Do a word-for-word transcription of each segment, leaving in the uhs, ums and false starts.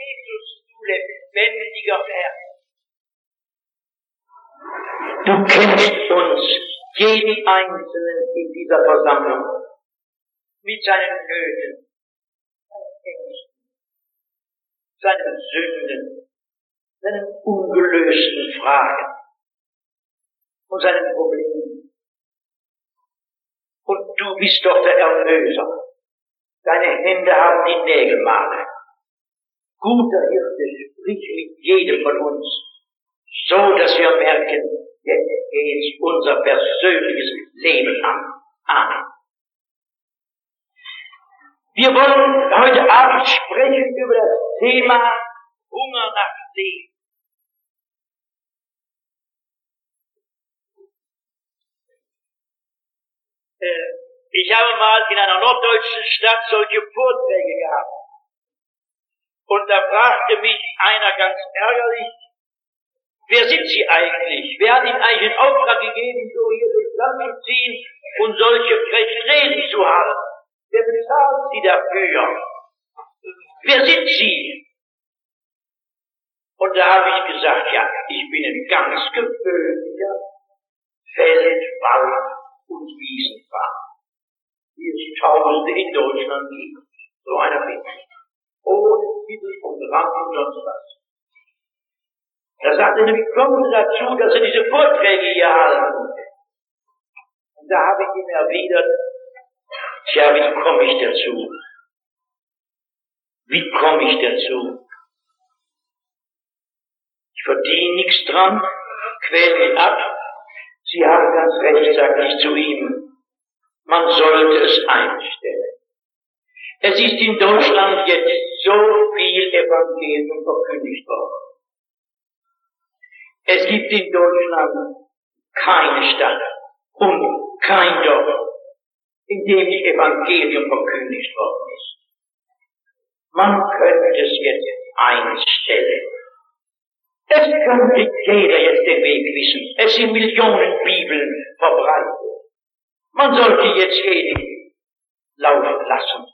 Jesus, du lebendiger Herr. Du kennst uns, jeden Einzelnen in dieser Versammlung, mit seinen Nöten, seinen Ängsten, seinen Sünden, seinen ungelösten Fragen und seinen Problemen. Und du bist doch der Erlöser. Deine Hände haben die Nägelmale. Guter Hirte, sprich mit jedem von uns, so dass wir merken, jetzt geht unser persönliches Leben an. Amen. Wir wollen heute Abend sprechen über das Thema Hunger nach Leben. Ich habe mal in einer norddeutschen Stadt solche Vorträge gehabt. Und da fragte mich einer ganz ärgerlich, wer sind Sie eigentlich? Wer hat Ihnen eigentlich den Auftrag gegeben, so hier durchs Land zu ziehen und solche frechen Reden zu haben? Wer bezahlt Sie dafür? Wer sind Sie? Und da habe ich gesagt, ja, ich bin ein ganz gewöhnlicher Feld-, Wald- und Wiesenfahrer, wie es Tausende in Deutschland gibt. So einer bin ich. Ohne Titel und Rang und sonst was. Da sagte er, wie kommen Sie dazu, dass Sie diese Vorträge hier halten? Und da habe ich ihm erwidert, tja, wie komme ich dazu? Wie komme ich dazu? Ich verdiene nichts dran, quäle ihn ab. Sie haben ganz recht, sagte ich zu ihm, man sollte es einstellen. Es ist in Deutschland jetzt so viel Evangelium verkündigt worden. Es gibt in Deutschland keine Stadt und kein Dorf, in dem nicht Evangelium verkündigt worden ist. Man könnte es jetzt einstellen. Es könnte jeder jetzt den Weg wissen. Es sind Millionen Bibeln verbreitet. Man sollte jetzt jeden laufen lassen.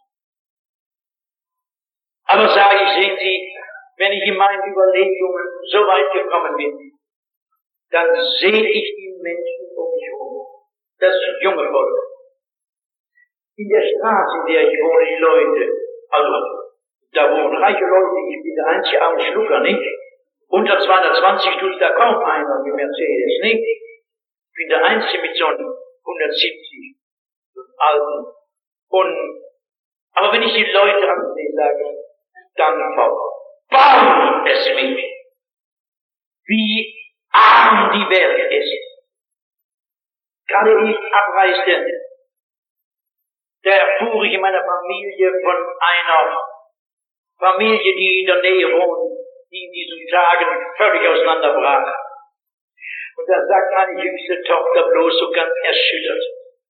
Aber sage ich, sehen Sie, wenn ich in meinen Überlegungen so weit gekommen bin, dann sehe ich die Menschen um mich herum, das junge Volk. In der Straße, in der ich wohne, die Leute, also da wohnen reiche Leute, ich bin der einzige arme Schlucker, nicht? Unter zweihundertzwanzig tut da kaum einer mit Mercedes, nicht? Ich bin der einzige mit so einem hundertsiebzig, so einem alten. Und, aber wenn ich die Leute ansehe, sage ich, dann verbaut es mich, wie arm die Welt ist. Gerade ich abreiste, da erfuhr ich in meiner Familie von einer Familie, die in der Nähe wohnt, die in diesen Tagen völlig auseinanderbrach. Und da sagt meine jüngste Tochter bloß so ganz erschüttert,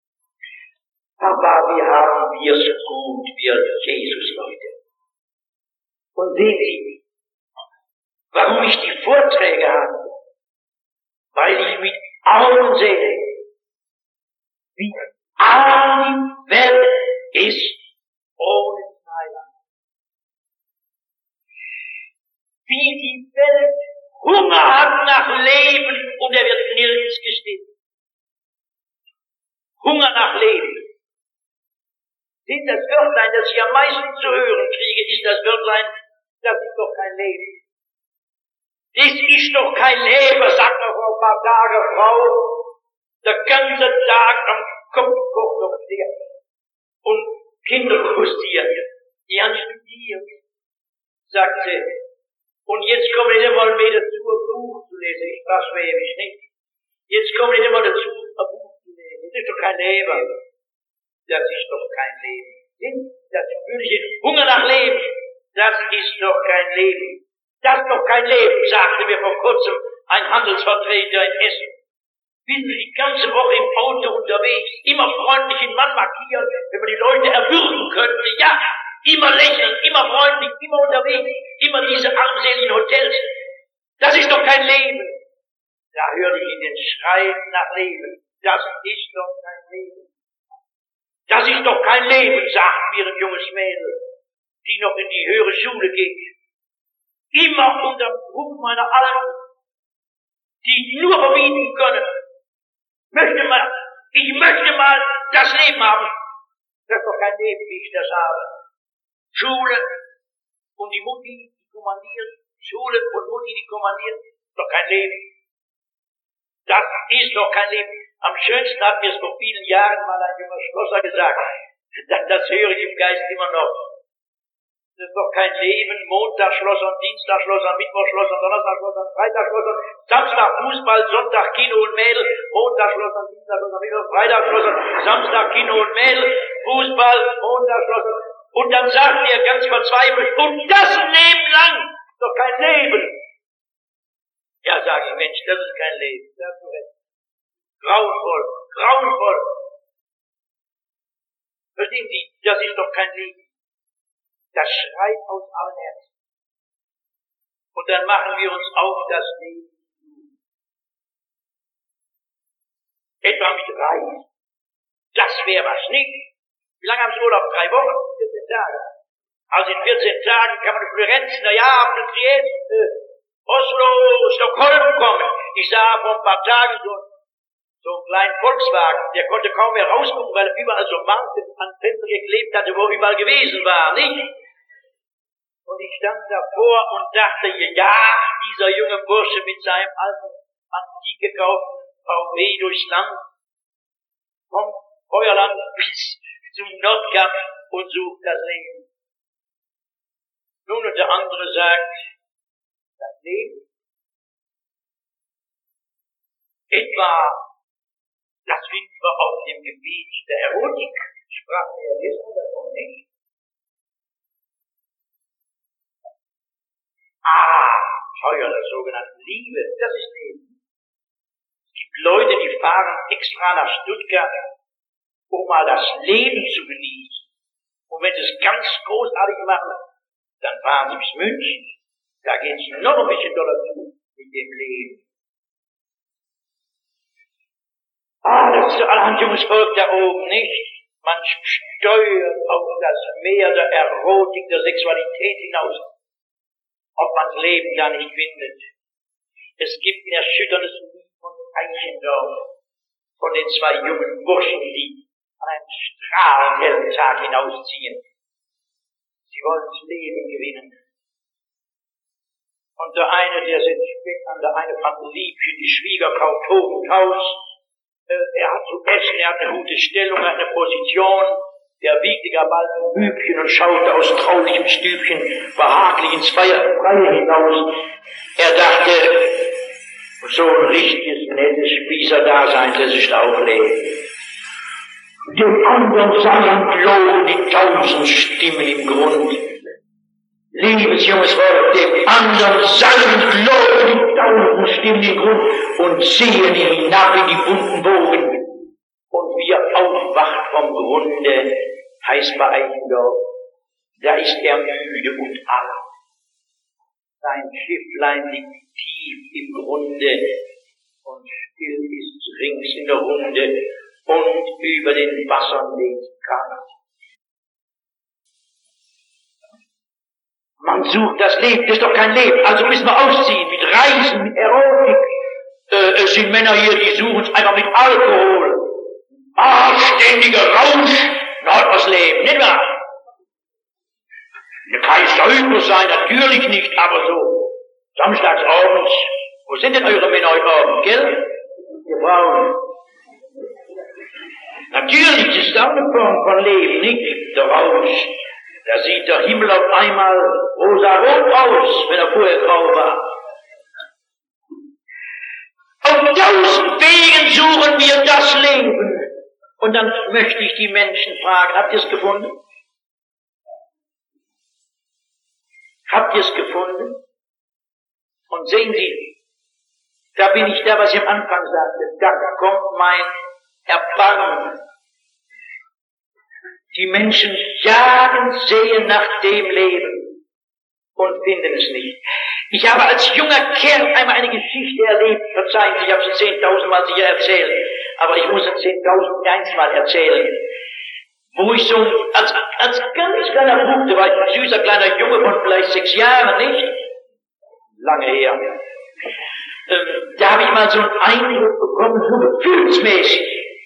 Papa, wir haben wir's gut, wir Jesus-Leute. Und sehen Sie, warum ich die Vorträge habe, weil ich mit Augen sehe, wie arm die Welt ist ohne Heiland. Wie die Welt Hunger hat nach Leben und er wird nirgends gestillt. Hunger nach Leben. Sind das Wörtlein, das ich am meisten zu hören kriege, ist das Wörtlein, das ist doch kein Leben. Das ist doch kein Leben, sagt noch vor ein paar Tagen Frau. Der ganze Tag am Kopf kocht doch sehr. Und Kinder frustriert. Die haben studiert, sagt sie. Und jetzt kommen die mal mehr dazu, ein Buch zu lesen. Ich sprach Schwäbisch, nicht? Jetzt kommen die mal dazu, ein Buch zu lesen. Das ist doch kein Leben. Das ist doch kein Leben. Das natürliche Hunger nach Leben, das ist doch kein Leben. Das ist doch kein Leben, sagte mir vor kurzem ein Handelsvertreter in Essen. Wissen Sie, die ganze Woche im Auto unterwegs, immer freundlich den Mann markieren, wenn man die Leute erwürgen könnte. Ja, immer lächeln, immer freundlich, immer unterwegs, immer diese armseligen Hotels. Das ist doch kein Leben. Da hörte ich in den Schrei nach Leben. Das ist doch kein Leben. Das ist doch kein Leben, sagt mir ein junges Mädel, die noch in die höhere Schule geht. immer unter dem Druck meiner Alten, die nur verbieten können. Möchte mal, ich möchte mal das Leben haben. Das ist doch kein Leben, wie ich das habe. Schule und die Mutti, die kommandiert. Schule und Mutti, die kommandiert. Das ist doch kein Leben. Das ist doch kein Leben. Am schönsten hat mir es vor vielen Jahren mal ein junger Schlosser gesagt. Das, das höre ich im Geist immer noch. Das ist doch kein Leben. Montag Schlossern, Dienstag Schlossern, Mittwoch Schlossern, Donnerstag Schlossern, Freitag Schlossern, Samstag Fußball, Sonntag Kino und Mädel, Montag Schlossern, Dienstag Schlossern, Mittwoch, Freitag Schlossern, Samstag Kino und Mädel, Fußball, Montag Schlossern. Und dann sagt er ganz verzweifelt, und das Leben lang, ist doch kein Leben. Ja, sage ich, Mensch, das ist kein Leben. Da hast du recht. Grauenvoll, grauenvoll. Verstehen Sie, das ist doch kein Leben. Das schreit aus allen Herzen. Und dann machen wir uns auf das Leben. Etwa mit Reisen. Das wäre was, nicht? Wie lange haben Sie Urlaub? Drei Wochen? vierzehn Tage. Also in vierzehn Tagen kann man in Florenz, Neapel, Triest, äh, Oslo, Stockholm kommen. Ich sah vor ein paar Tagen so, so einen kleinen Volkswagen, der konnte kaum mehr rausgucken, weil er überall so Marken an Fenster geklebt hatte, wo er überall gewesen war, nicht? Und ich stand davor und dachte, ja, dieser junge Bursche mit seinem alten, antik gekauften V W durchs Land, vom Feuerland bis zum Nordkap und sucht das Leben. Nun, und der andere sagt, das Leben, etwa, das finden wir auf dem Gebiet der Erotik, sprach der gestern davon nicht. Ah, Feuer der sogenannten Liebe, das ist Leben. Es gibt Leute, die fahren extra nach Stuttgart, um mal das Leben zu genießen. Und wenn sie es ganz großartig machen, dann fahren sie bis München. Da geht es noch ein bisschen doller zu mit dem Leben. Ah, das ist so allerhand junges Volk da oben, nicht? Man steuert auf das Meer der Erotik, der Sexualität hinaus. Ob man das Leben da nicht findet. Es gibt ein erschütterndes Lied von Eichendorff, von den zwei jungen Burschen, die an einem strahlend hellen Tag hinausziehen. Sie wollen das Leben gewinnen. Und der eine, der setzt spät an, der eine fand Liebchen, die Schwiegerfrau tobend Haus. Er hat zu essen, er hat eine gute Stellung, er hat eine Position. Der wiegte gar bald ein Bübchen und schaute aus traulichem Stübchen behaglich ins Freie hinaus. Er dachte, so ein richtiges, nettes Spießer-Dasein, das ist auch Leben. Dem anderen sangen loben die tausend Stimmen im Grund. Liebes junges Volk, dem anderen sangen loben die tausend Stimmen im Grund und ziehen hinab in die bunten Wogen. Und wie er aufwacht vom Grunde, heißt bei Eichendorff, da ist er müde und arm. Sein Schifflein liegt tief im Grunde und still ist rings in der Runde und über den Wassern weht kalt. Man sucht das Leben, das ist doch kein Leben, also müssen wir ausziehen mit Reisen, mit Erotik. Äh, es sind Männer hier, die suchen es einfach mit Alkohol. Ah, ständiger Rausch, da hat man's Leben, nicht wahr? Kein Säufer sein, natürlich nicht, aber so, samstags abends, wo sind denn eure Männer heute Abend, gell? Ihr Frauen. Natürlich, das ist auch eine Form von Leben, nicht? Der Rausch. Da sieht der Himmel auf einmal rosarot aus, wenn er vorher grau war. Auf tausend Wegen suchen wir das Leben. Und dann möchte ich die Menschen fragen, habt ihr es gefunden? Habt ihr es gefunden? Und sehen Sie, da bin ich da, was ich am Anfang sagte, da kommt mein Erbarmen. Die Menschen jagen, sehen nach dem Leben und finden es nicht. Ich habe als junger Kerl einmal eine Geschichte erlebt, verzeihen Sie, ich habe sie zehntausendmal sicher erzählt, aber ich muss es zehntausendundeins Mal erzählen, wo ich so als, als ganz kleiner Bub, da war ich ein süßer kleiner Junge von vielleicht sechs Jahren, nicht? lange her. Ähm, da habe ich mal so einen Eindruck bekommen, so gefühlsmäßig,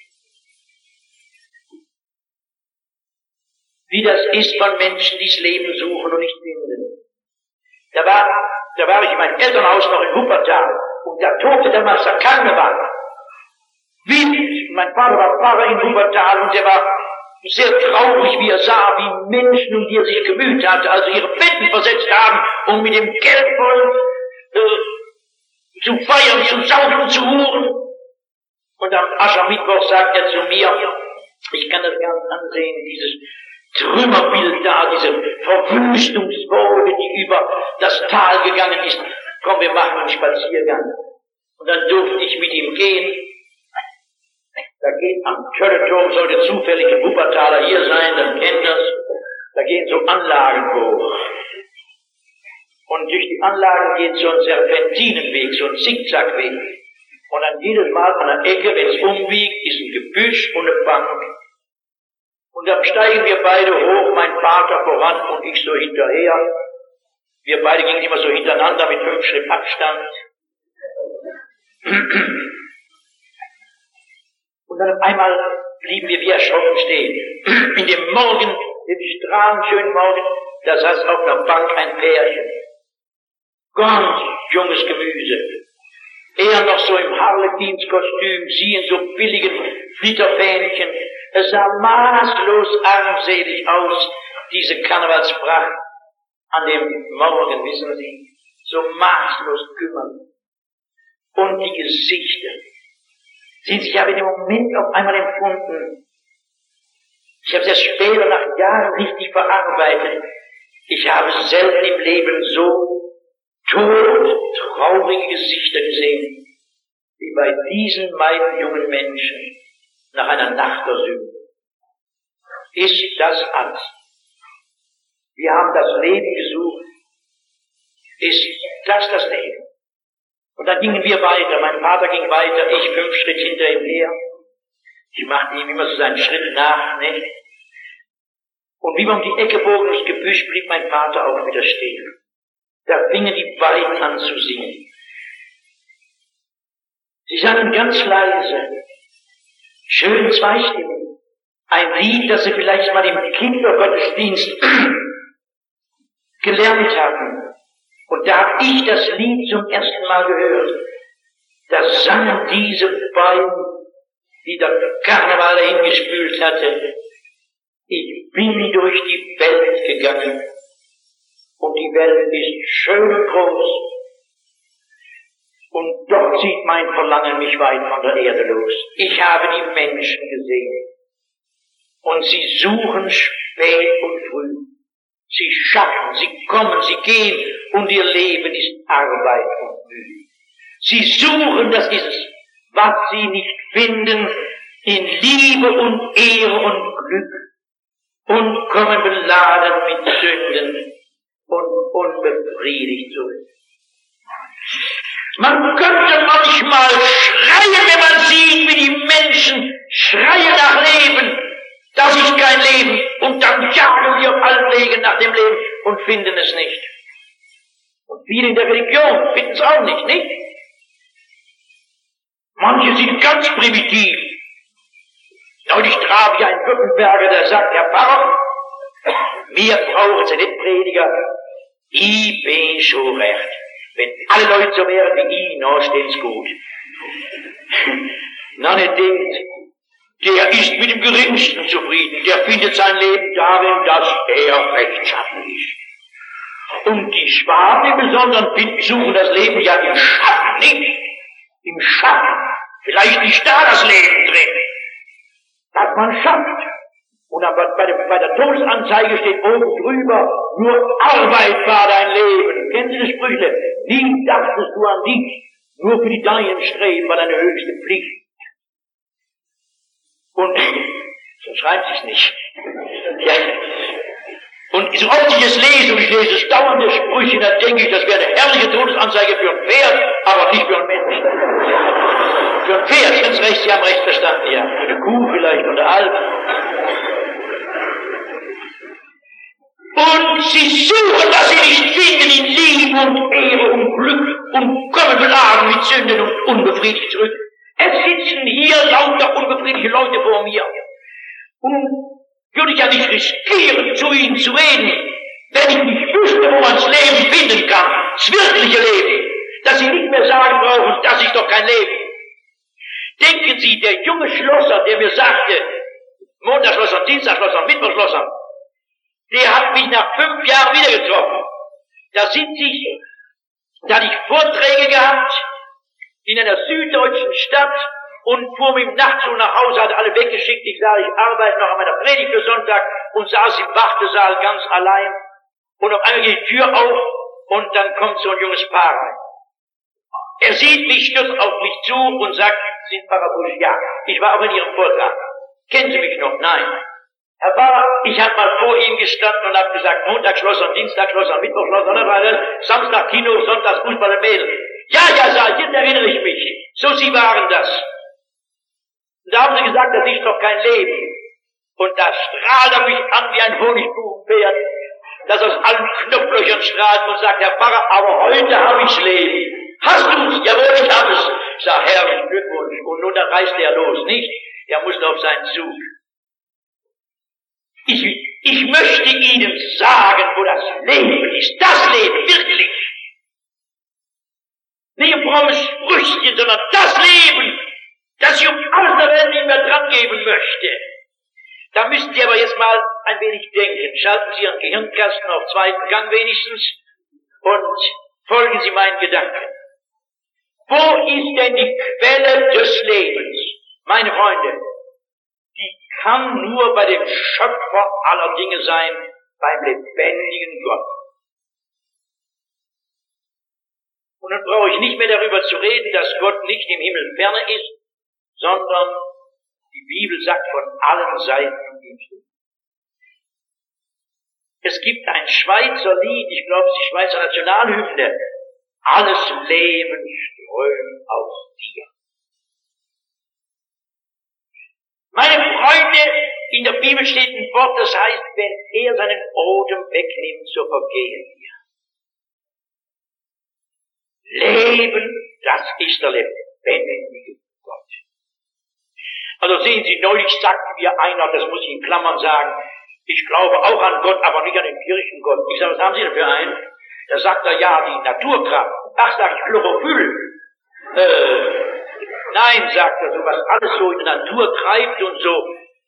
wie das ist von Menschen, die das Leben suchen und nicht finden. Da war, da war ich in meinem Elternhaus noch in Wuppertal und da tobte damals der Karneval. Wild. Mein Vater war Pfarrer in Wuppertal und der war sehr traurig, wie er sah, wie Menschen, um die er sich gemüht hatte, also ihre Betten versetzt haben, um mit dem Geld voll äh, zu feiern, zu saufen, zu huren. Und am Aschermittwoch sagt er zu mir, ich kann das gar nicht ansehen, dieses Trümmerbild da, diese Verwüstungswoge, die über das Tal gegangen ist. Komm, wir machen einen Spaziergang. Und dann durfte ich mit ihm gehen. Da geht am Tölleturm, sollte zufällig ein Wuppertaler hier sein, dann kennt das. Da gehen so Anlagen hoch. Und durch die Anlagen geht so ein Serpentinenweg, so ein Zickzackweg. Und dann jedes Mal an der Ecke, wenn es umbiegt, ist ein Gebüsch und eine Bank. Und dann steigen wir beide hoch, mein Vater voran und ich so hinterher. Wir beide gingen immer so hintereinander mit fünf Schritt Abstand. Und dann auf einmal blieben wir wie erschrocken stehen. In dem Morgen, dem strahlenschönen Morgen, da saß auf einer Bank ein Pärchen. Ganz junges Gemüse. Er noch so im Harlekinskostüm, sie in so billigen Flitterfähnchen. Es sah maßlos armselig aus, diese Karnevalspracht an dem Morgen, wissen Sie, so maßlos kümmernd. Und die Gesichter. Sehen Sie, ich habe in dem Moment auf einmal empfunden, ich habe es erst später nach Jahren richtig verarbeitet, ich habe selten im Leben so tot, traurige Gesichter gesehen, wie bei diesen beiden jungen Menschen nach einer Nacht der Sünde. Ist das alles? Wir haben das Leben gesucht. Ist das das Leben? Und dann gingen wir weiter. Mein Vater ging weiter, ich fünf Schritt hinter ihm her. Ich machte ihm immer so seinen Schritt nach, nicht? Und wie wir um die Ecke bogen durchs Gebüsch, blieb mein Vater auch wieder stehen. Da fingen die beiden an zu singen. Sie sangen ganz leise, schön zweistimmig. Ein Lied, das sie vielleicht mal im Kindergottesdienst gelernt hatten. Und da habe ich das Lied zum ersten Mal gehört. Da sangen diese beiden, die der Karneval hingespült hatte. Ich bin durch die Welt gegangen. Und die Welt ist schön groß. Und doch zieht mein Verlangen mich weit von der Erde los. Ich habe die Menschen gesehen. Und sie suchen spät und früh. Sie schaffen, sie kommen, sie gehen. Und ihr Leben ist Arbeit und Mühe. Sie suchen, das ist es, was sie nicht finden, in Liebe und Ehre und Glück. Und kommen beladen mit Sünden und unbefriedigt zurück. Man könnte manchmal schreien, wenn man sieht, wie die Menschen schreien nach Leben. Das ist kein Leben. Und dann jagen wir auf allen Wegen nach dem Leben und finden es nicht. Und viele in der Religion finden es auch nicht, nicht? Manche sind ganz primitiv. Neulich traf ich einen Württemberger, der sagt, Herr Pfarrer, mir brauchen Sie nicht Prediger, ich bin schon recht. Wenn alle Leute so wären wie ich, na, steht's gut. Na, nicht denkt, der ist mit dem Geringsten zufrieden, der findet sein Leben darin, dass er rechtschaffen ist. Und die Schwaben im Besonderen finden, suchen das Leben ja im Schatten, nicht? Im Schatten. Vielleicht ist da das Leben drin. Dass man schafft. Und dann bei der, bei der Todesanzeige steht oben drüber, nur Arbeit war dein Leben. Kennen Sie das Sprüchle? Nie dachtest du an dich, nur für die Deinen streben war deine höchste Pflicht. Und so schreibt sich's nicht. Ja. Und so oft ich es lese, und ich lese es dauernde Sprüche, dann denke ich, das wäre eine herrliche Todesanzeige für ein Pferd, aber nicht für einen Menschen. Für ein Pferd, ganz recht, Sie haben recht verstanden, ja. Für eine Kuh vielleicht oder Alp. Und sie suchen, was sie nicht finden, in Liebe und Ehre und Glück und kommen beladen mit Sünden und unbefriedigt zurück. Es sitzen hier lauter unbefriedigte Leute vor mir. Und würde ich ja nicht riskieren, zu ihnen zu reden, wenn ich nicht wüsste, wo man das Leben finden kann, das wirkliche Leben, dass sie nicht mehr sagen brauchen, das ist doch kein Leben. Denken Sie, der junge Schlosser, der mir sagte, Montagsschlosser, Dienstagsschlosser, Mittwochschlosser, der hat mich nach fünf Jahren wieder getroffen. Da sitze ich, da hatte ich Vorträge gehabt in einer süddeutschen Stadt und fuhr mit dem Nachtzug nach Hause, hatte alle weggeschickt. Ich sah, ich arbeite noch an meiner Predigt für Sonntag und saß im Wartesaal ganz allein. Und auf einmal geht die Tür auf und dann kommt so ein junges Paar rein. Er sieht mich, stürzt auf mich zu und sagt, Sie sind Pfarrer Busch? Ja, ich war auch in Ihrem Vortrag. Kennen Sie mich noch? Nein. Herr Pfarrer, ich habe mal vor Ihnen gestanden und habe gesagt, Montag Schlosser, Dienstag Schlosser, Mittwoch Schlosser, Samstag Kino, Sonntag Fußball und Mädel. Ja, ja, sag ich, jetzt erinnere ich mich. So, Sie waren das. Und da haben Sie gesagt, das ist doch kein Leben. Und da strahlt er mich an wie ein Honigkuchenpferd, das aus allen Knopflöchern strahlt und sagt, Herr Pfarrer, aber heute habe ich's Leben. Hast du's? Jawohl, ich habe es. Ich sag, herrlich, Glückwunsch. Und nun, da reist er los, nicht? Er musste auf seinen Zug. Ich, ich möchte Ihnen sagen, wo das Leben ist. Das Leben, wirklich. Nicht ein frommes Sprüchchen, sondern das Leben, das ich um alles der Welt nicht mehr dran geben möchte. Da müssen Sie aber jetzt mal ein wenig denken. Schalten Sie Ihren Gehirnkasten auf zweiten Gang wenigstens und folgen Sie meinen Gedanken. Wo ist denn die Quelle des Lebens? Meine Freunde, die kann nur bei dem Schöpfer aller Dinge sein, beim lebendigen Gott. Und nun brauche ich nicht mehr darüber zu reden, dass Gott nicht im Himmel ferne ist, sondern die Bibel sagt von allen Seiten um ihn steht. Es gibt ein Schweizer Lied, ich glaube, es ist die Schweizer Nationalhymne. Alles Leben strömt aus dir. Meine Freunde, in der Bibel steht ein Wort, das heißt, wenn er seinen Odem wegnimmt, so vergehen wir. Leben, das ist der lebendige Gott. Also sehen Sie, neulich sagte mir einer, das muss ich in Klammern sagen, ich glaube auch an Gott, aber nicht an den Kirchengott. Ich sage, was haben Sie denn für einen? Da sagt er, ja, die Naturkraft. Ach, sag ich, Chlorophyll. Äh, nein, sagt er, so was alles so in der Natur treibt und so.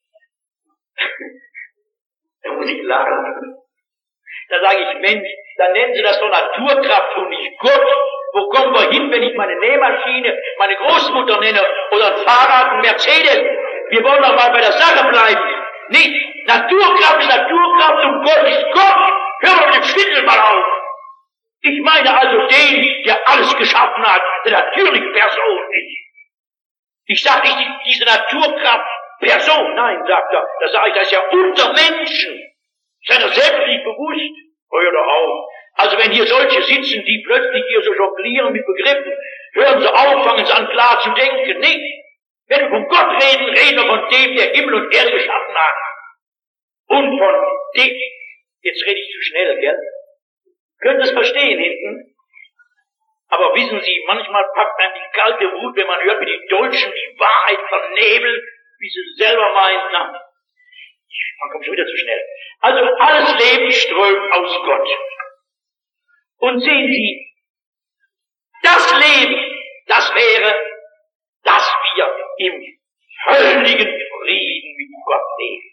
Da muss ich lachen. Da sage ich, Mensch, dann nennen Sie das doch Naturkraft und nicht Gott. Wo kommen wir hin, wenn ich meine Nähmaschine, meine Großmutter nenne oder ein Fahrrad, ein Mercedes? Wir wollen doch mal bei der Sache bleiben. Nicht? Naturkraft ist Naturkraft und Gott ist Gott. Hör mal mit dem Schwindel mal auf. Ich meine also den, der alles geschaffen hat, der natürliche Person ist. Ich sage nicht diese Naturkraft Person, nein, sagt er, da sage ich, das ist ja unter Menschen. Ist er selbst nicht bewusst? Hör doch auf. Also wenn hier solche sitzen, die plötzlich hier so jonglieren mit Begriffen, hören sie auf, fangen sie an klar zu denken, nicht? Wenn wir von Gott reden, reden wir von dem, der Himmel und Erde geschaffen hat. Und von dem, jetzt rede ich zu schnell, gell? Können Sie es verstehen hinten? Aber wissen Sie, manchmal packt einem die kalte Wut, wenn man hört, wie die Deutschen die Wahrheit vernebeln, wie sie selber meinen, na, man kommt schon wieder zu schnell. Also alles Leben strömt aus Gott. Und sehen Sie, das Leben, das wäre, dass wir im völligen Frieden mit Gott leben.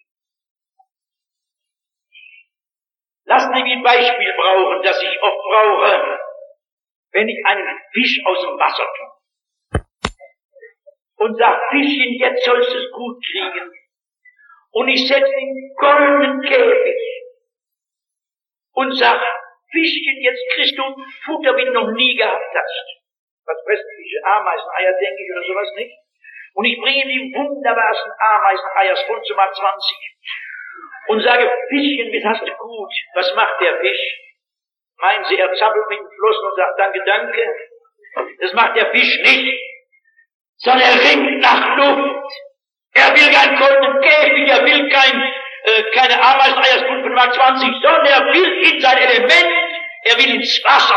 Lassen Sie mich ein Beispiel brauchen, das ich oft brauche, wenn ich einen Fisch aus dem Wasser tue und sage, Fischchen, jetzt sollst du es gut kriegen. Und ich setze den goldenen Käfig und sage, Fischchen, jetzt kriegst du Futter, wie du noch nie gehabt hast. Was fressen Fische? Ameiseneier, denke ich, oder sowas nicht? Und ich bringe die wunderbarsten Ameiseneier von zu mal zwanzig und sage, Fischchen, jetzt hast du gut. Was macht der Fisch? Meinen Sie, er zappelt mit den Flossen und sagt, danke, danke. Das macht der Fisch nicht, sondern er ringt nach Luft. Er will keinen goldenen Käfig, er will kein äh, keine Ameiseneier fünf Mark zwanzig, sondern er will in sein Element, er will ins Wasser.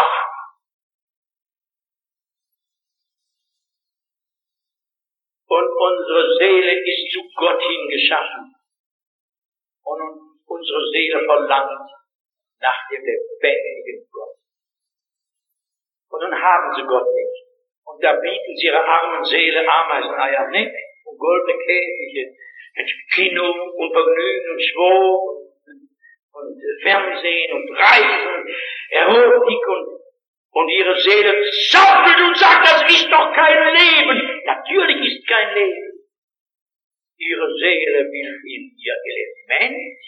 Und unsere Seele ist zu Gott hingeschaffen. Und unsere Seele verlangt nach dem lebendigen Gott. Und nun haben sie Gott nicht. Und da bieten sie ihrer armen Seele Ameiseneier, nicht? Und goldene Käfige, und Kino und Vergnügen und Schwur und, und Fernsehen und Reisen, Erotik und, und ihre Seele zappelt und sagt, das ist doch kein Leben. Natürlich ist kein Leben. Ihre Seele will in ihr Element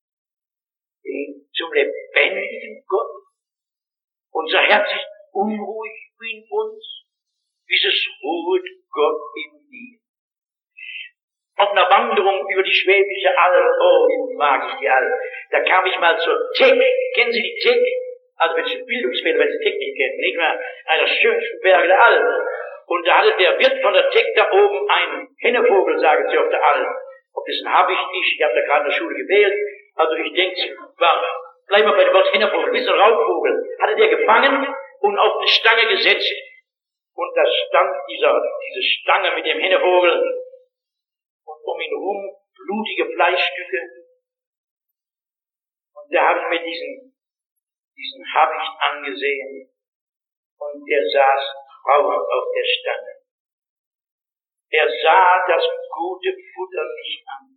zum lebendigen Gott. Unser Herz ist unruhig in uns. Dieses ruht Gott in dir. Auf einer Wanderung über die Schwäbische Alb, oh, wie mag ich die Alb, da kam ich mal zur Teck. Kennen Sie die Teck? Also wenn Sie Bildungsfehler, wenn Sie Teck nicht kennen, nicht mehr einer der schönsten Berge der Alb. Und da hatte der Wirt von der Teck da oben einen Hennevogel, sagen sie auf der Alb. Ob das ein Habicht ist, ich habe da gerade in der Schule gewählt. Also ich denke, war, bleiben wir bei dem Wort Hennevogel, ein bisschen Raubvogel. Hatte der gefangen und auf eine Stange gesetzt. Und da stand dieser, diese Stange mit dem Hennevogel. Und um ihn herum blutige Fleischstücke. Und da habe ich mir diesen, diesen Habicht angesehen. Und der saß traurig auf der Stange. Er sah das gute Futter nicht an.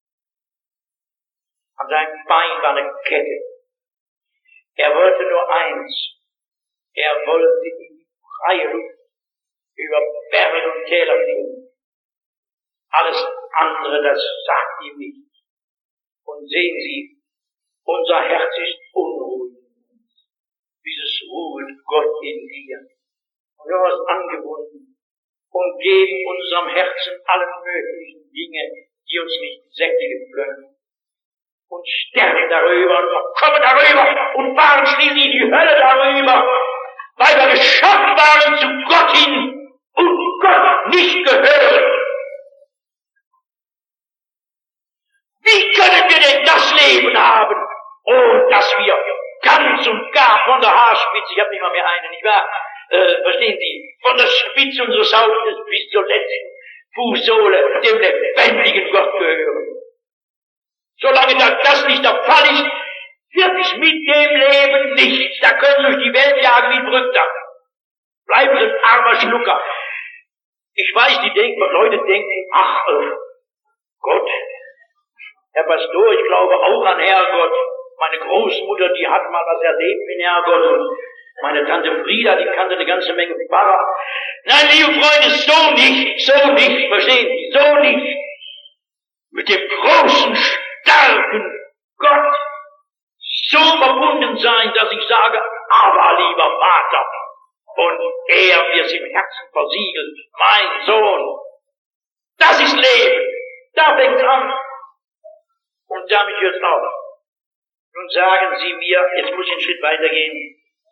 An seinem Bein war eine Kette. Er wollte nur eins. Er wollte in die freie Luft über Berge und Täler fliegen. Alles andere, das sagt ihm nichts. Und sehen Sie, unser Herz ist unruhig. Dieses ruht Gott in dir. Und wir haben uns angebunden und geben unserem Herzen alle möglichen Dinge, die uns nicht sättigen können. Und sterben darüber und kommen darüber und fahren schließlich in die Hölle darüber, weil wir geschaffen waren zu Gott hin und Gott nicht gehören. Wie können wir denn das Leben haben, ohne dass wir ganz und gar von der Haarspitze, ich habe nicht mal mehr eine, nicht wahr? Äh, verstehen Sie, von der Spitze unseres Hauptes bis zur letzten Fußsohle dem lebendigen Gott gehören. Solange das nicht der Fall ist, wird mit dem Leben nichts. Da können Sie durch die Welt jagen wie Brückter. Bleiben Sie ein armer Schlucker. Ich weiß, die denken, Leute denken, ach, äh, Gott, Herr Pastor, ich glaube auch an Herrgott. Meine Großmutter, die hat mal was erlebt mit Herrgott und meine Tante Frieda, die kannte eine ganze Menge Pfarrer. Nein, liebe Freunde, so nicht, so nicht, verstehen Sie, so nicht. Mit dem großen, starken Gott so verbunden sein, dass ich sage, aber lieber Vater, und er wird es im Herzen versiegelt, mein Sohn. Das ist Leben. Da fängt's an. Und damit hört's auf. Nun sagen Sie mir, jetzt muss ich einen Schritt weitergehen.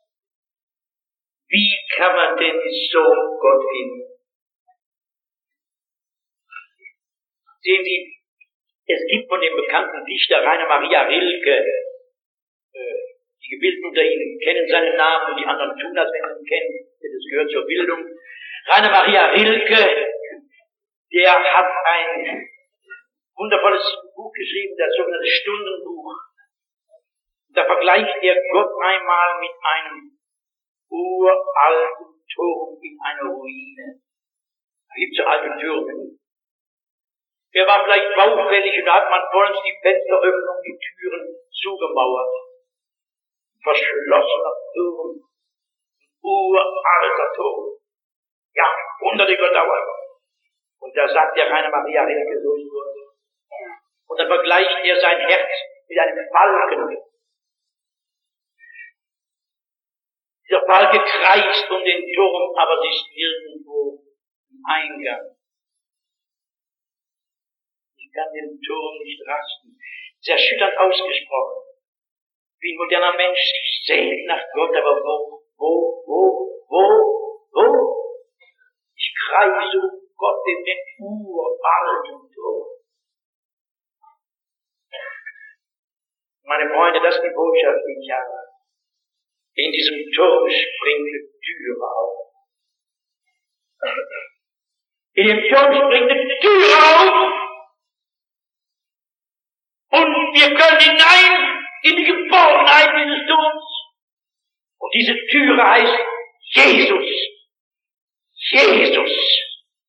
Wie kann man denn so Gott finden? Sehen Sie, es gibt von dem bekannten Dichter Rainer Maria Rilke, äh, die Gebildeten unter Ihnen kennen seinen Namen und die anderen tun das, wenn sie ihn kennen, denn es gehört zur Bildung. Rainer Maria Rilke, der hat ein wundervolles Buch geschrieben, das sogenannte Stundenbuch. Da vergleicht er Gott einmal mit einem uralten Turm in einer Ruine. Da gibt es so alte Türme. Er war vielleicht baufällig und da hat man vollends die Fensteröffnung, die Türen zugemauert. Verschlossener Turm. Uralter Turm. Ja, hunderte gedauert. Und da sagt der Rainer Maria Rilke so in Gott. Und dann vergleicht er sein Herz mit einem Falken. Dieser Falke kreist um den Turm, aber sie ist nirgendwo im Eingang. Ich kann den Turm nicht rasten. Es ist erschütternd ausgesprochen. Wie ein moderner Mensch sich sehnt nach Gott, aber wo, wo, wo, wo, wo? Ich kreise um Gott in den uralten Turm. Meine Freunde, das ist die Botschaft, die ich habe. In diesem Turm springt eine Türe auf. In dem Turm springt eine Türe auf. Und wir können hinein in die Geborgenheit dieses Turms. Und diese Türe heißt Jesus. Jesus.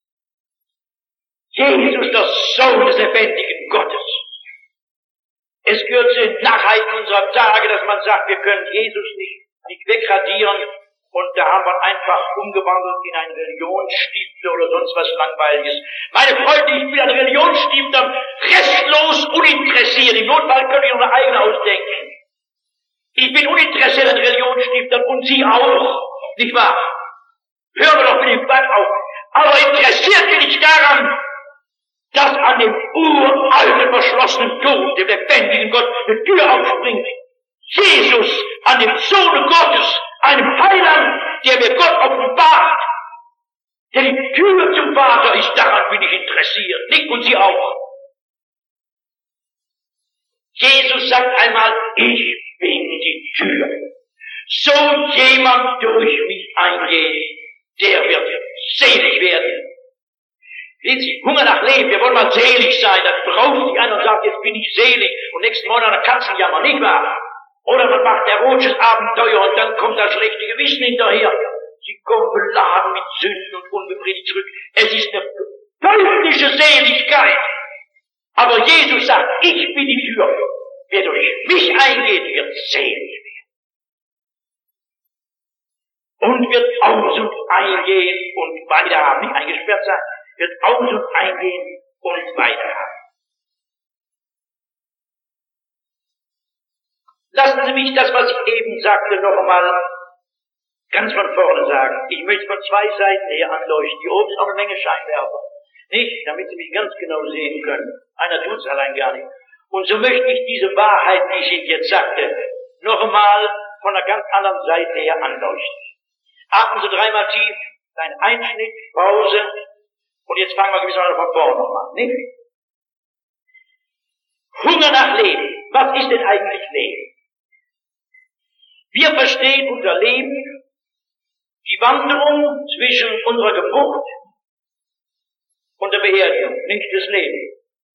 Jesus, der Sohn des lebendigen Gottes. Es gehört zu den Narrheiten unserer Tage, dass man sagt, wir können Jesus nicht, nicht wegradieren. Und da haben wir einfach umgewandelt in einen Religionsstifter oder sonst was Langweiliges. Meine Freunde, ich bin ein Religionsstifter, restlos uninteressiert. Im Notfall können ich noch eine eigene ausdenken. Ich bin uninteressiert an Religionsstiftern und Sie auch, nicht wahr? Hören wir doch mit dem Quatsch auf. Aber interessiert bin ich daran, dass an dem uralten, verschlossenen Turm, dem lebendigen Gott, eine Tür aufspringt. Jesus, an dem Sohne Gottes, einem Heiland, der mir Gott offenbart. Denn die Tür zum Vater ist, daran bin ich interessiert, nicht? Und Sie auch. Jesus sagt einmal, ich bin die Tür. So jemand durch mich eingeht, der wird selig werden. Sehen Sie, Hunger nach Leben, wir wollen mal selig sein, dann braucht sich einer und sagt, jetzt bin ich selig, und nächsten Monat eine Katzenjammer, nicht wahr? Oder man macht erotisches Abenteuer und dann kommt das schlechte Gewissen hinterher. Sie kommen beladen mit Sünden und unbefriedigt zurück. Es ist eine teuflische Seligkeit. Aber Jesus sagt, ich bin die Tür. Wer durch mich eingeht, wird selig werden. Und wird aus und eingehen und weiter haben. Nicht eingesperrt sein. Wird aus und eingehen und weiter haben. Lassen Sie mich das, was ich eben sagte, noch einmal ganz von vorne sagen. Ich möchte von zwei Seiten her anleuchten. Hier oben ist auch eine Menge Scheinwerfer. Nicht, damit Sie mich ganz genau sehen können. Einer tut es allein gar nicht. Und so möchte ich diese Wahrheit, die ich Ihnen jetzt sagte, noch einmal von einer ganz anderen Seite her anleuchten. Atmen Sie dreimal tief, ein Einschnitt, Pause, und jetzt fangen wir gewissermaßen von vorne nochmal an, nicht? Hunger nach Leben. Was ist denn eigentlich Leben? Wir verstehen unser Leben, die Wanderung zwischen unserer Geburt und der Beerdigung, nicht das Leben.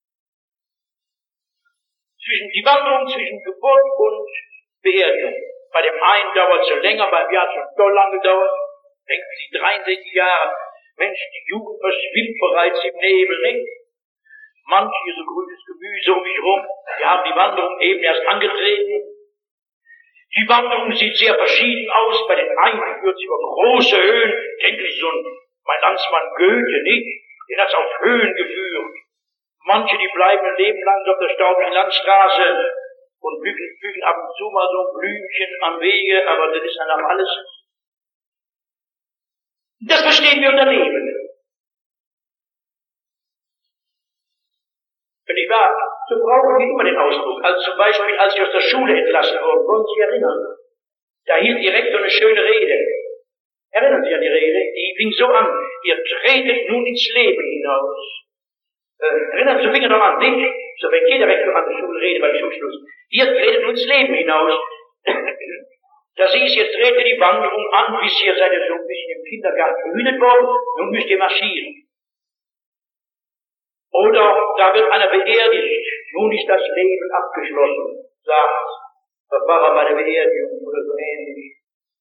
Zwischen, die Wanderung zwischen Geburt und Beerdigung. Bei dem einen dauert es schon länger, beim Jahr hat es schon doll lang gedauert. Denken Sie, dreiundsechzig Jahre. Mensch, die Jugend verschwimmt bereits im Nebel, nicht? Manche hier so grünes Gemüse um mich rum, die haben die Wanderung eben erst angetreten. Die Wanderung sieht sehr verschieden aus. Bei den einen führt sie über große Höhen. Denken Sie so an mein Landsmann Goethe, nicht? Den hat es auf Höhen geführt. Manche, die bleiben ein Leben lang auf der staubigen Landstraße und pflücken, pflücken ab und zu mal so ein Blümchen am Wege, aber das ist dann auch alles. Das verstehen wir unter Leben. Wenn ich war, so brauchen wir immer den Ausdruck. Also zum Beispiel, als ich aus der Schule entlassen wurde, wollen Sie sich erinnern? Da hielt die Rektor eine schöne Rede. Erinnern Sie sich an die Rede? Die fing so an, ihr tretet nun ins Leben hinaus. Äh, erinnern Sie, so fing er doch an, nicht? So fängt jeder Rektor an der Schulrede beim Schulschluss. Ihr tretet nun ins Leben hinaus. Das hieß, ihr tretet die Wanderung an, bis ihr seid so ein bisschen im Kindergarten behütet worden, nun müsst ihr marschieren. Oder da wird einer beerdigt, nun ist das Leben abgeschlossen, sagt der Pfarrer bei der Beerdigung oder so ähnlich.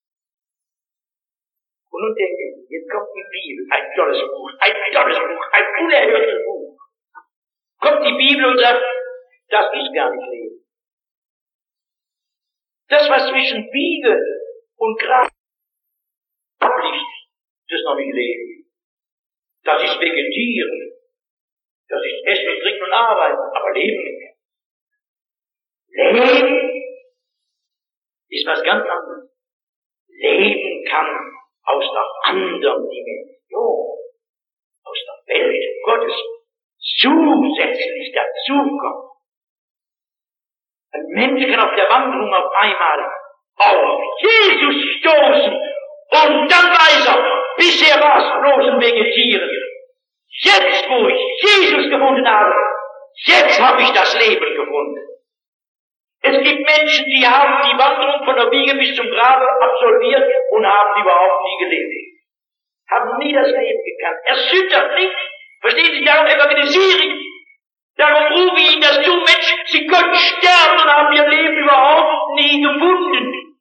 Und nun denke ich, jetzt kommt die Bibel, ein tolles Buch, ein tolles Buch, ein unerhörtes Buch. Kommt die Bibel und sagt, das ist gar nicht Leben. Das, was zwischen Wiege und Grab abliegt, das ist noch nicht Leben. Das ist Vegetieren. Das ist Essen und Trinken und Arbeiten, aber Leben nicht. Leben ist was ganz anderes. Leben kann aus einer anderen Dimension, aus der Welt Gottes, zusätzlich dazukommen. Ein Mensch kann auf der Wanderung auf einmal auf Jesus stoßen und dann weiß er, bisher war es bloß ein Vegetieren. Jetzt, wo ich Jesus gefunden habe, jetzt habe ich das Leben gefunden. Es gibt Menschen, die haben die Wanderung von der Wiege bis zum Grabe absolviert und haben überhaupt nie gelebt. Haben nie das Leben gekannt. Erschüttert nicht. Verstehen Sie, darum evangelisiere ich. Darum rufe ich Ihnen das zu, Mensch, Sie können sterben und haben Ihr Leben überhaupt nie gefunden.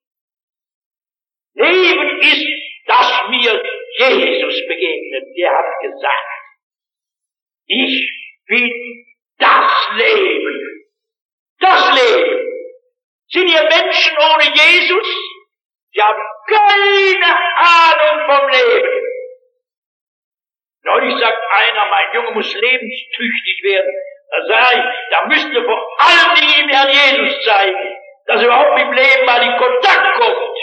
Leben ist, dass mir Jesus begegnet. Der hat gesagt, ich bin das Leben. Das Leben. Sind hier Menschen ohne Jesus? Die haben keine Ahnung vom Leben. Neulich sagt einer, mein Junge muss lebenstüchtig werden. Da sage ich, da müsst ihr vor allen Dingen dem Herrn Jesus zeigen, dass er überhaupt mit dem Leben mal in Kontakt kommt.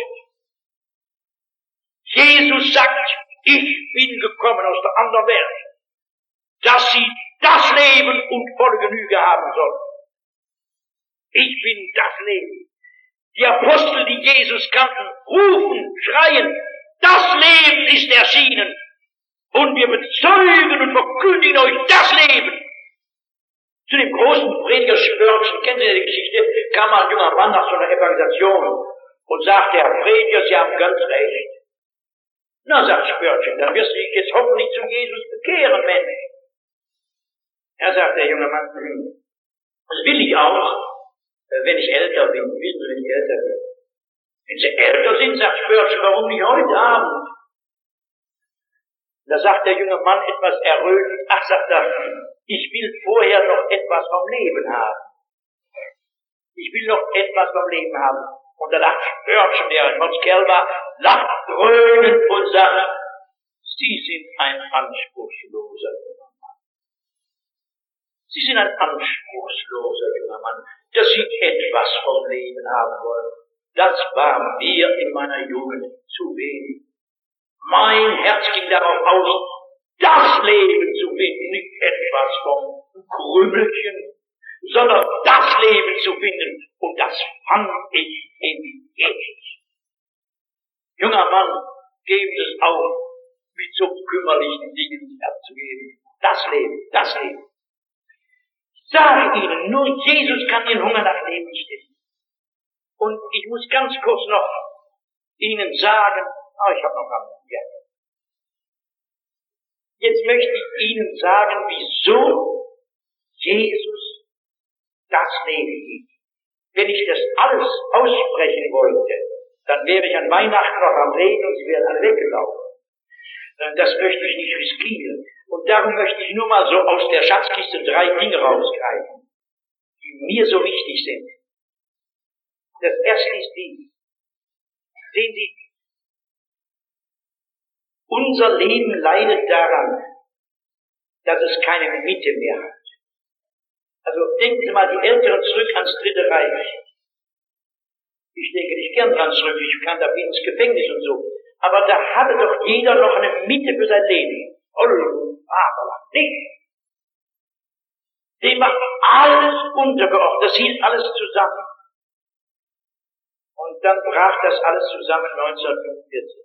Jesus sagt, ich bin gekommen aus der anderen Welt, dass sie das Leben und volle Genüge haben sollen. Ich bin das Leben. Die Apostel, die Jesus kannten, rufen, schreien, das Leben ist erschienen. Und wir bezeugen und verkündigen euch das Leben. Zu dem großen Prediger Spörtchen, kennen Sie die Geschichte, kam mal ein junger Mann nach so einer Evangelisation und sagte, Herr Prediger, Sie haben ganz recht. Na, sagt Spörtchen, dann wirst du dich jetzt hoffentlich zu Jesus bekehren, Mensch. Er sagt, der junge Mann, das will ich auch, wenn ich älter bin. Wissen Sie, wenn ich älter bin? Wenn Sie älter sind, sagt Spörtchen, warum nicht heute Abend? Da sagt der junge Mann etwas errötend, ach, sagt er, ich will vorher noch etwas vom Leben haben. Ich will noch etwas vom Leben haben. Und da lacht Spörtchen, der ein Motzkerl war, lacht dröhnend und sagt, Sie sind ein anspruchsloser junger Mann. Sie sind ein anspruchsloser junger Mann, dass Sie etwas vom Leben haben wollen. Das war mir in meiner Jugend zu wenig. Mein Herz ging darauf aus, das Leben zu finden, nicht etwas vom Krümelchen, sondern das Leben zu finden. Und das fand ich in Jesus. Junger Mann, geben Sie es auf, mit so kümmerlichen Dingen sich abzugeben. Das Leben, das Leben. Ich sage Ihnen, nur Jesus kann Ihren Hunger nach Leben stillen. Und ich muss ganz kurz noch Ihnen sagen, ah, ich habe noch einen. Ja. Jetzt möchte ich Ihnen sagen, wieso Jesus das Leben gibt. Wenn ich das alles aussprechen wollte, dann wäre ich an Weihnachten noch am Reden und Sie wären alle weggelaufen. Das möchte ich nicht riskieren. Und darum möchte ich nur mal so aus der Schatzkiste drei Dinge rausgreifen, die mir so wichtig sind. Das erste ist dies. Sehen Sie, unser Leben leidet daran, dass es keine Mitte mehr hat. Also denken Sie mal die Älteren zurück ans Dritte Reich. Ich denke nicht gern dran zurück, ich kann da viel ins Gefängnis und so. Aber da hatte doch jeder noch eine Mitte für sein Leben. Olden, Vaterland, nicht. Dem war alles untergeordnet, das hielt alles zusammen. Und dann brach das alles zusammen neunzehnhundertfünfundvierzig.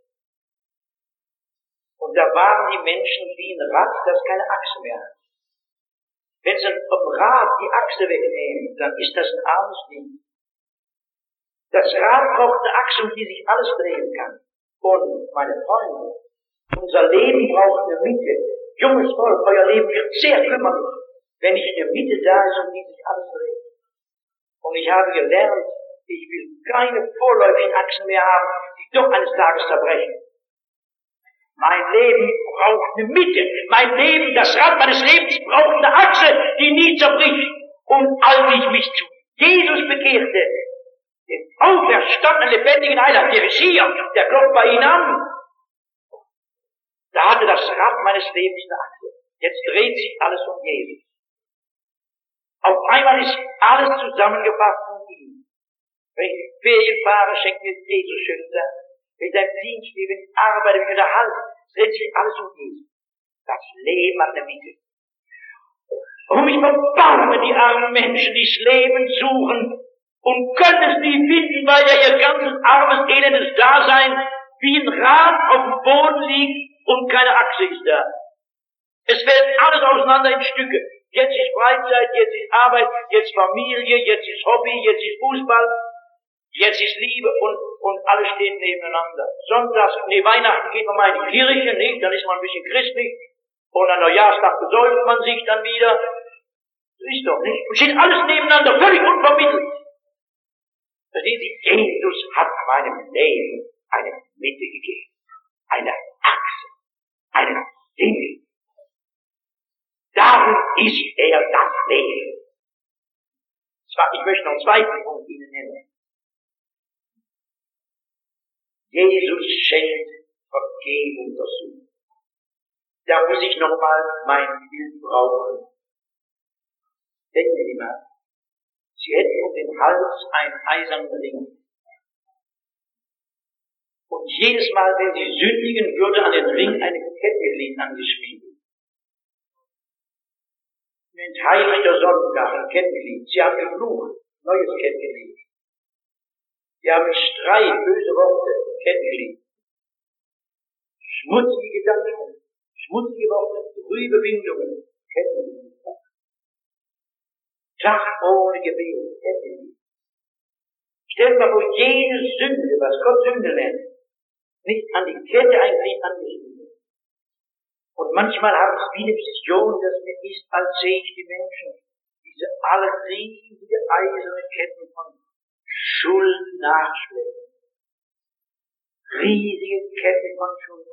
Und da waren die Menschen wie ein Rad, das keine Achse mehr hat. Wenn Sie vom Rad die Achse wegnehmen, dann ist das ein armes Ding. Das Rad braucht eine Achse, um die sich alles drehen kann. Und, meine Freunde, unser Leben braucht eine Mitte. Junges Volk, euer Leben wird sehr kümmerlich, wenn nicht eine Mitte da ist, um die sich alles dreht. Und ich habe gelernt, ich will keine vorläufigen Achsen mehr haben, die doch eines Tages zerbrechen. Mein Leben braucht eine Mitte. Mein Leben, das Rad meines Lebens braucht eine Achse, die nie zerbricht. Und als ich mich zu Jesus bekehrte, den auferstandenen, lebendigen Heiland, der ist hier, der klopft bei Ihnen an, da hatte das Rad meines Lebens eine Achse. Jetzt dreht sich alles um Jesus. Auf einmal ist alles zusammengefasst von ihm. Wenn ich in die Ferien fahre, schenkt mir Jesus schöne Sachen. Wenn ich im Dienst stehe, wenn ich arbeite, wenn ich unterhalte, dreht sich alles um Jesus. Das Leben hat eine Mitte. Und ich verbarme die armen Menschen, die das Leben suchen und können es nie finden, weil ja ihr ganzes armes, elendes Dasein wie ein Rad auf dem Boden liegt und keine Achse ist da. Es fällt alles auseinander in Stücke. Jetzt ist Freizeit, jetzt ist Arbeit, jetzt Familie, jetzt ist Hobby, jetzt ist Fußball, jetzt ist Liebe und, und alles steht nebeneinander. Sonntags, nee, Weihnachten geht man mal in die Kirche, nicht? Dann ist man ein bisschen christlich und am Neujahrstag besäuft man sich dann wieder. So ist doch nicht. Und steht alles nebeneinander, völlig unvermittelt. Verstehen Sie, Jesus hat meinem Leben eine Mitte gegeben, eine Achse, einen Sinn. Darum ist er das Leben. Ich möchte noch einen zweiten Punkt Ihnen nennen. Jesus schenkt Vergebung der Sünde. Da muss ich nochmal mein Bild brauchen. Denken Sie mal, Sie hätten um den Hals einen eisernen Ring. Und jedes Mal, wenn Sie sündigen, würde an den Ring eine Kette angeschmiedet. Ein heiligter Sonntag, ein Kettenglied. Sie haben geflucht, neues Kettenglied. Sie haben Streit, böse Worte, Kettenglied. Schmutzige Gedanken, schmutzige Worte, trübe Bindungen, Kettenglied. Tag ohne Gebet, Kettenglied. Stellen wir vor, jede Sünde, was Gott Sünde nennt, nicht an die Kette ein Glied angeschrieben. Und manchmal habe ich wie eine Vision, dass mir ist, als sehe ich die Menschen, diese alle riesige eiserne Ketten von Schuld nachschleppen. Riesige Ketten von Schuld.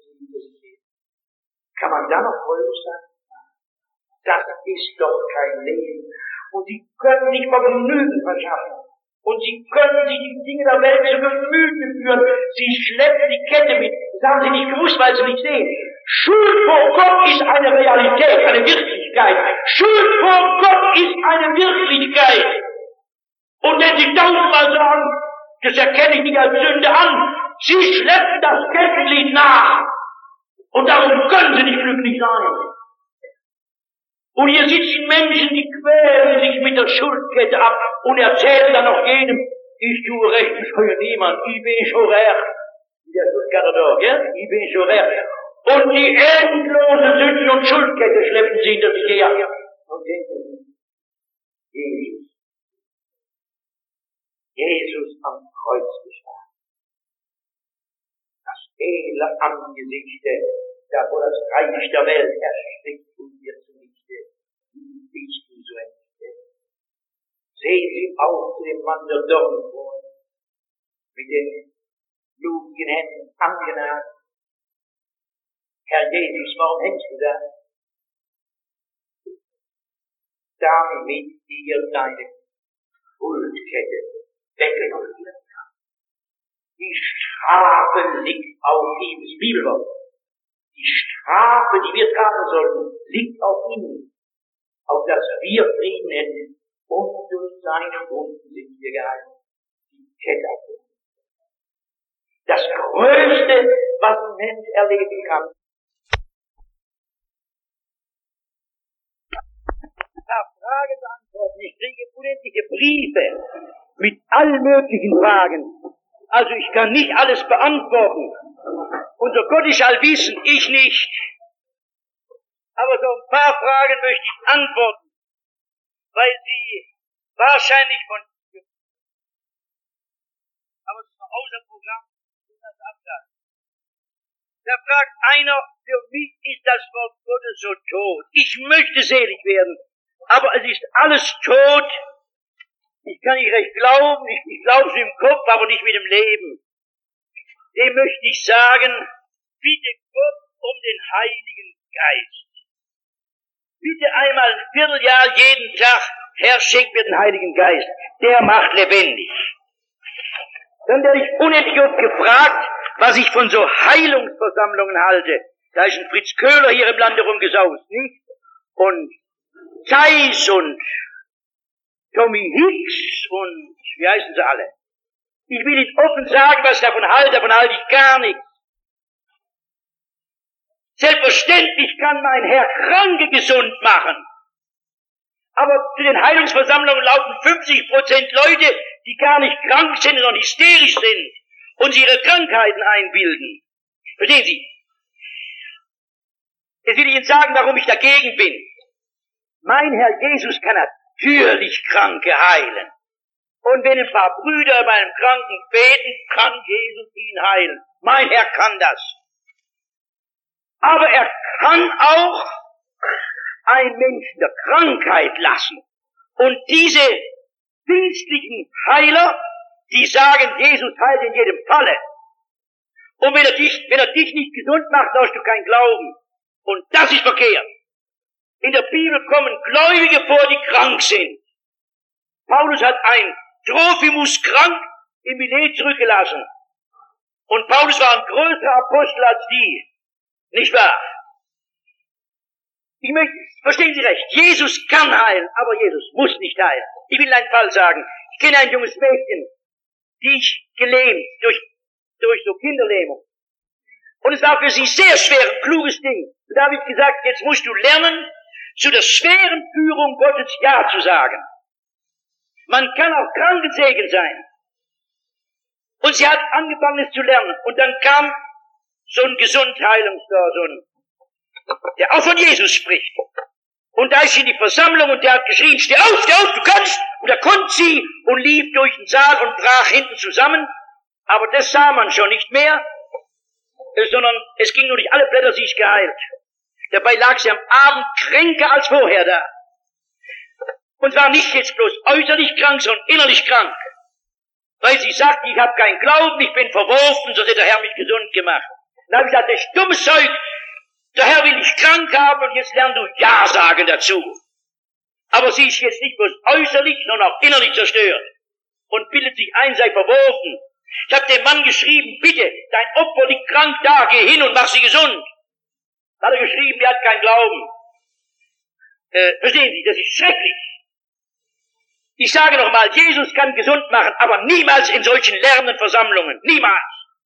Kann man da noch fröhlich sein? Das ist doch kein Leben. Und sie können sich Vergnügen verschaffen. Und sie können sich die Dinge der Welt zu Gemüte führen. Sie schleppen die Kette mit. Das haben sie nicht gewusst, weil sie nicht sehen. Schuld vor Gott ist eine Realität, eine Wirklichkeit. Schuld vor Gott ist eine Wirklichkeit. Und wenn sie tausendmal sagen, das erkenne ich nicht als Sünde an, sie schleppen das Kettenglied nach. Und darum können sie nicht glücklich sein. Und hier sitzen Menschen, die quälen sich mit der Schuldkette ab und erzählen dann noch jedem, ich tue recht, ich scheue niemand, ich bin schon recht. Wie der Stuttgarter da, gell? Ich bin schon recht. Und die endlose Sünden- und Schuldkette schleppen sie hinter sich her. Und denken, Jesus. Jesus am Kreuz gestorben. Das edle Angesicht, da wo das Reich der Welt erstickt und wir zunichte, wie bist du so entstellt. Sehen Sie auch zu dem Mann der Dornenkrone, mit den blutigen Händen angenagt. Herr Jesus, warum hängst du da? Damit dir deine Schuldkette weggenommen werden kann. Die Strafe liegt auf ihm, das Bibelwort. Die Strafe, die wir tragen sollten, liegt auf ihm, auf das wir Frieden hätten. Und durch seine Wunden sind wir geheilt. Die Kette abgebrochen. Das Größte, was ein Mensch erleben kann, Fragen beantworten. Ich kriege unendliche Briefe mit allen möglichen Fragen. Also ich kann nicht alles beantworten. Unser Gott ist allwissend, ich nicht. Aber so ein paar Fragen möchte ich antworten, weil sie wahrscheinlich von... Aber es ist noch außer Programm. Da fragt einer, für mich ist das Wort Gottes so tot. Ich möchte selig werden. Aber es ist alles tot. Ich kann nicht recht glauben, ich, ich glaube es im Kopf, aber nicht mit dem Leben. Dem möchte ich sagen, bitte Gott um den Heiligen Geist. Bitte einmal ein Vierteljahr jeden Tag, Herr, schenk mir den Heiligen Geist. Der macht lebendig. Dann werde ich unendlich oft gefragt, was ich von so Heilungsversammlungen halte. Da ist ein Fritz Köhler hier im Lande rumgesaust, nicht? Und Zeiss und Tommy Hicks und wie heißen sie alle? Ich will Ihnen offen sagen, was ich davon halte, davon halte ich gar nichts. Selbstverständlich kann mein Herr Kranke gesund machen. Aber zu den Heilungsversammlungen laufen fünfzig Prozent Leute, die gar nicht krank sind, sondern hysterisch sind und sie ihre Krankheiten einbilden. Verstehen Sie? Jetzt will ich Ihnen sagen, warum ich dagegen bin. Mein Herr Jesus kann natürlich Kranke heilen. Und wenn ein paar Brüder bei einem Kranken beten, kann Jesus ihn heilen. Mein Herr kann das. Aber er kann auch einen Menschen der Krankheit lassen. Und diese dienstlichen Heiler, die sagen, Jesus heilt in jedem Falle. Und wenn er dich, wenn er dich nicht gesund macht, hast du keinen Glauben. Und das ist verkehrt. In der Bibel kommen Gläubige vor, die krank sind. Paulus hat ein Trophimus krank in Milet zurückgelassen. Und Paulus war ein größerer Apostel als die. Nicht wahr? Ich möchte, verstehen Sie recht, Jesus kann heilen, aber Jesus muss nicht heilen. Ich will einen Fall sagen. Ich kenne ein junges Mädchen, die ich gelähmt durch, durch so Kinderlähmung. Und es war für sie sehr schwer, ein kluges Ding. Und da habe ich gesagt, jetzt musst du lernen, zu der schweren Führung Gottes Ja zu sagen. Man kann auch Krankensegen sein. Und sie hat angefangen, es zu lernen. Und dann kam so ein Gesundheilungstor, so ein, der auch von Jesus spricht. Und da ist sie in die Versammlung und der hat geschrien, steh auf, steh auf, du kannst. Und da konnte sie und lief durch den Saal und brach hinten zusammen. Aber das sah man schon nicht mehr, sondern es ging nur durch alle Blätter, sie ist geheilt. Dabei lag sie am Abend kränker als vorher da. Und war nicht jetzt bloß äußerlich krank, sondern innerlich krank. Weil sie sagt, ich habe keinen Glauben, ich bin verworfen, so hat der Herr mich gesund gemacht. Dann habe ich gesagt, das ist dummes Zeug, der Herr will dich krank haben und jetzt lernst du Ja sagen dazu. Aber sie ist jetzt nicht bloß äußerlich, sondern auch innerlich zerstört. Und bildet sich ein, sei verworfen. Ich habe dem Mann geschrieben, bitte, dein Opfer liegt krank da, geh hin und mach sie gesund. Da hat er geschrieben, er hat keinen Glauben. Äh, verstehen Sie, das ist schrecklich. Ich sage nochmal, Jesus kann gesund machen, aber niemals in solchen Lernenversammlungen. Niemals.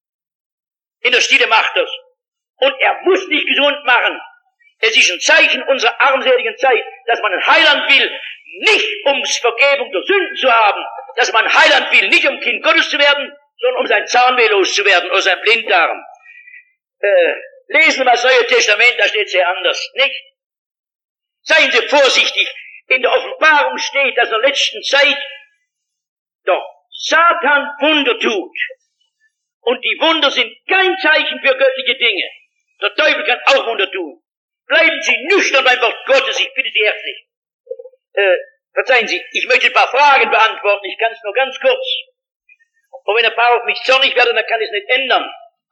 In der Stille macht er's. Und er muss nicht gesund machen. Es ist ein Zeichen unserer armseligen Zeit, dass man einen Heiland will, nicht ums Vergebung der Sünden zu haben, dass man einen Heiland will, nicht um Kind Gottes zu werden, sondern um sein Zahnweh loszuwerden oder sein Blinddarm. Äh, lesen wir mal das Neue Testament, da steht sehr anders, nicht? Seien Sie vorsichtig. In der Offenbarung steht, dass in der letzten Zeit doch Satan Wunder tut. Und die Wunder sind kein Zeichen für göttliche Dinge. Der Teufel kann auch Wunder tun. Bleiben Sie nüchtern beim Wort Gottes, ich bitte Sie herzlich. Äh, verzeihen Sie, ich möchte ein paar Fragen beantworten, ich kann es nur ganz kurz. Und wenn ein paar auf mich zornig werden, dann kann ich es nicht ändern.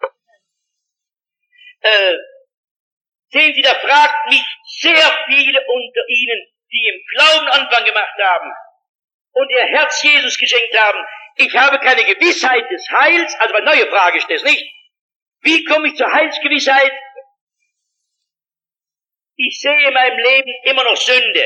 Äh, sehen Sie, da fragt mich sehr viele unter Ihnen, die im Glauben Anfang gemacht haben und ihr Herz Jesus geschenkt haben. Ich habe keine Gewissheit des Heils, also eine neue Frage ist das nicht. Wie komme ich zur Heilsgewissheit? Ich sehe in meinem Leben immer noch Sünde.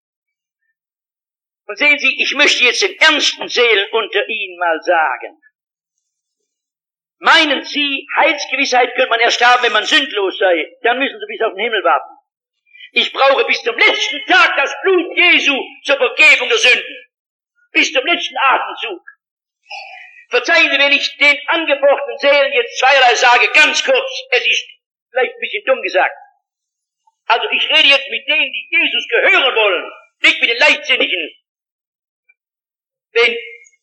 Und sehen Sie, ich möchte jetzt den ernsten Seelen unter Ihnen mal sagen. Meinen Sie, Heilsgewissheit könnte man erst haben, wenn man sündlos sei? Dann müssen Sie bis auf den Himmel warten. Ich brauche bis zum letzten Tag das Blut Jesu zur Vergebung der Sünden. Bis zum letzten Atemzug. Verzeihen Sie, wenn ich den angefochtenen Seelen jetzt zweierlei sage, ganz kurz, es ist vielleicht ein bisschen dumm gesagt. Also ich rede jetzt mit denen, die Jesus gehören wollen, nicht mit den Leichtsinnigen. Wenn,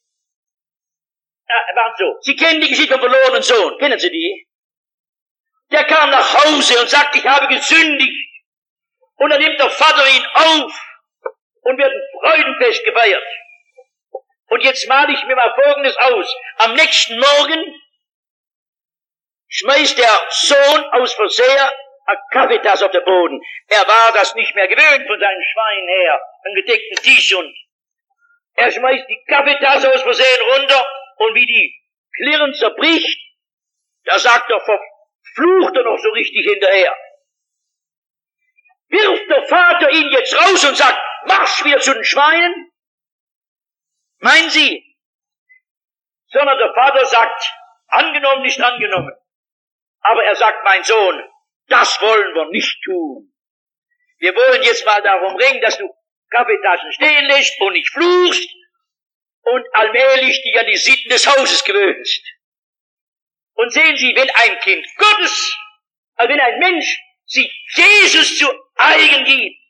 ah, waren so, Sie kennen die Geschichte vom verlorenen Sohn, kennen Sie die? Der kam nach Hause und sagt, ich habe gesündigt. Und dann nimmt der Vater ihn auf und wird ein Freudenfest gefeiert. Und jetzt male ich mir mal Folgendes aus. Am nächsten Morgen schmeißt der Sohn aus Versehen eine Kaffeetasse auf den Boden. Er war das nicht mehr gewöhnt von seinem Schwein her, einen gedeckten Tisch und er schmeißt die Kaffeetasse aus Versehen runter und wie die Klirren zerbricht, da sagt er, verflucht er noch so richtig hinterher. Wirft der Vater ihn jetzt raus und sagt, marsch wieder zu den Schweinen? Meinen Sie? Sondern der Vater sagt, angenommen, nicht angenommen. Aber er sagt, mein Sohn, das wollen wir nicht tun. Wir wollen jetzt mal darum ringen, dass du Kaffeetaschen stehen lässt und nicht fluchst und allmählich dich an die Sitten des Hauses gewöhnst. Und sehen Sie, wenn ein Kind Gottes, also wenn ein Mensch sich Jesus zu eigen gibt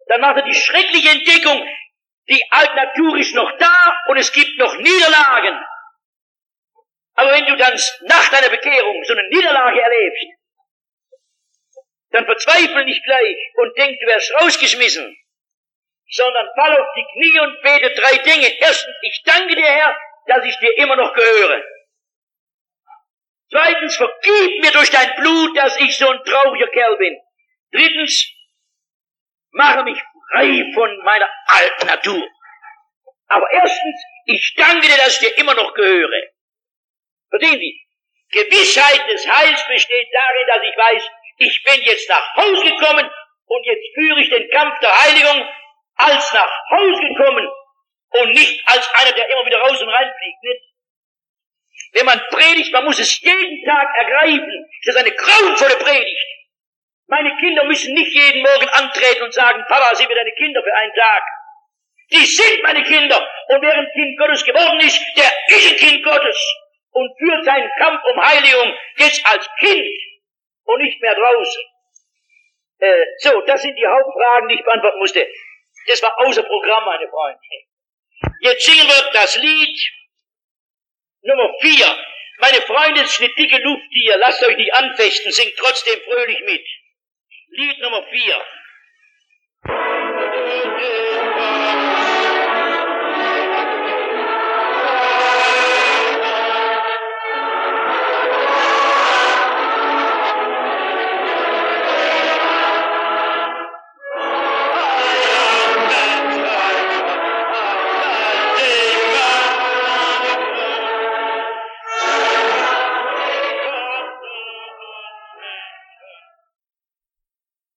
dann macht er die schreckliche Entdeckung, die alte Natur ist noch da und es gibt noch Niederlagen. Aber wenn du dann nach deiner Bekehrung so eine Niederlage erlebst, dann verzweifle nicht gleich und denk, du wärst rausgeschmissen, sondern fall auf die Knie und bete drei Dinge. Erstens, ich danke dir, Herr, dass ich dir immer noch gehöre. Zweitens, vergib mir durch dein Blut, dass ich so ein trauriger Kerl bin. Drittens, mache mich frei von meiner alten Natur. Aber erstens, ich danke dir, dass ich dir immer noch gehöre. Verstehen Sie? Gewissheit des Heils besteht darin, dass ich weiß, ich bin jetzt nach Hause gekommen und jetzt führe ich den Kampf der Heiligung als nach Hause gekommen und nicht als einer, der immer wieder raus und reinfliegt. Nicht? Wenn man predigt, man muss es jeden Tag ergreifen. Das ist eine grauenvolle Predigt. Meine Kinder müssen nicht jeden Morgen antreten und sagen, Papa, sind wir deine Kinder für einen Tag. Die sind meine Kinder. Und wer ein Kind Gottes geworden ist, der ist ein Kind Gottes und führt seinen Kampf um Heiligung jetzt als Kind und nicht mehr draußen. Äh, so, das sind die Hauptfragen, die ich beantworten musste. Das war außer Programm, meine Freunde. Jetzt singen wir das Lied Nummer vier. Meine Freunde, es ist eine dicke Luft hier. Lasst euch nicht anfechten, singt trotzdem fröhlich mit. Lied Nummer vier.